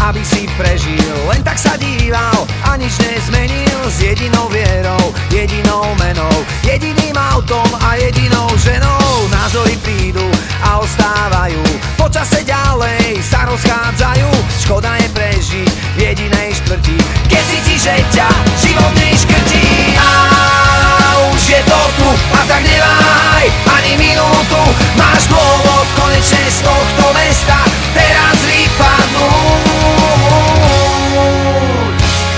aby si prežil. Len tak sa díval a nič nezmenil, s jedinou vierou, jedinou menou, jediným autom a jedinou ženou. Názory prídu a ostávajú, počase ďalej sa rozchádzajú. Škoda je prežiť v jedinej štvrti, keď cítiš, že ťa život neškrtí. A už je to tu a tak neváhaj ani minútu, máš dôvod konečne z tohto mesta teraz vypadnúť.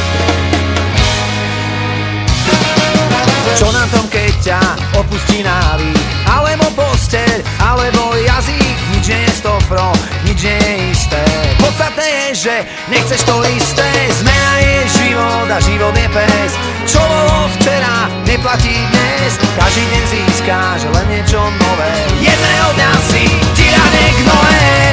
Čo na tom, keď ťa opustí návyk, alebo posteľ, alebo jazyk? Nič nie je stopro, nič nie je isté. Podstatné je, že nechceš to isté. Zmena je život a život je pes. Čo bolo včera, neplatí dnes. Každý deň získáš len niečo nové. Jedného dňa si ti ľahne k nohe.